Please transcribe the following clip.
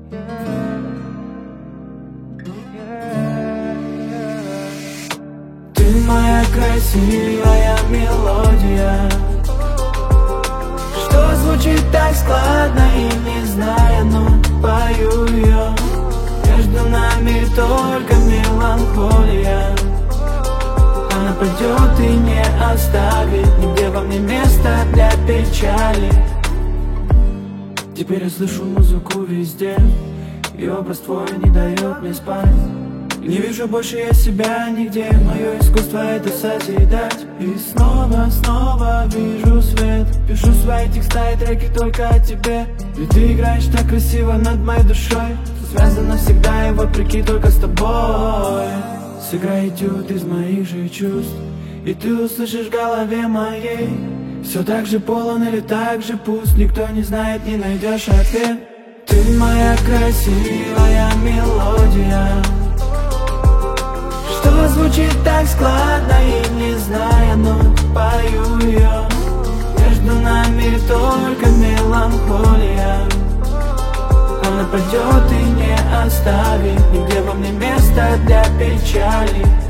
Ты моя красивая мелодия, что звучит так складно и не зная, но пою ее. Между нами только меланхолия, она пойдет и не оставит нигде во мне места для печали. Теперь я слышу музыку везде, и образ твой не дает мне спать. Не вижу больше я себя нигде, мое искусство это созидать. И снова вижу свет, пишу свои текста и треки только о тебе. Ведь ты играешь так красиво над моей душой, что связано всегда и вопреки только с тобой. Сыграй этюд из моих же чувств, и ты услышишь в голове моей. Все так же полон или так же пуст, никто не знает, не найдешь ответ. Ты моя красивая мелодия, что звучит так складно и не зная, но пою ее. Между нами только меланхолия, она пойдет и не оставит нигде во мне места для печали.